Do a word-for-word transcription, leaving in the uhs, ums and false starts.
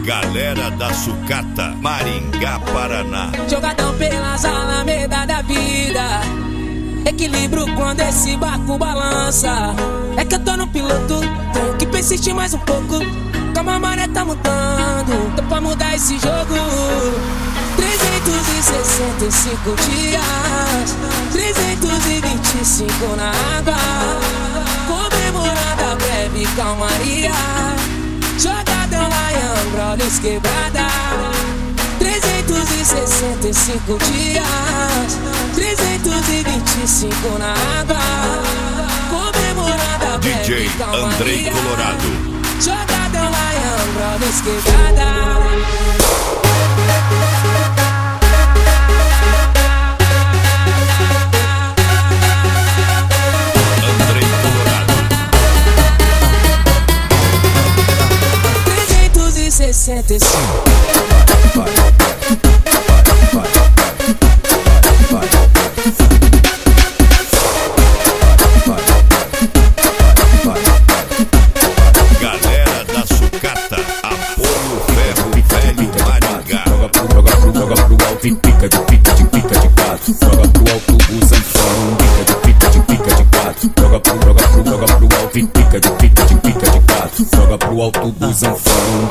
Galera da Sucata, Maringá, Paraná. Jogadão pelas alamedas da vida, equilíbrio quando esse barco balança. É que eu tô no piloto, tenho que persistir mais um pouco. Calma, a maré tá mudando, tô pra mudar esse jogo. trezentos e sessenta e cinco dias, trezentos e vinte e cinco na água, comemorando a breve calmaria. Jogadão Lion Brothers quebrada, trezentos e sessenta e cinco dias, trezentos e vinte e cinco na água, comemorando a breve D J calmaria. Andrei Colorado. Jogadão Lion Brothers quebrada. sessenta e cinco. Galera da Sucata, apoio ferro velho Maringá. Joga pro, joga pro, joga pro alto e pica de pica de pica de quatro. Joga pro alto o sanfão, pica de pica de pica de quatro. Joga pro, joga pro, joga pro alto e pica de pica de pica de quatro. Joga pro alto do zanfão,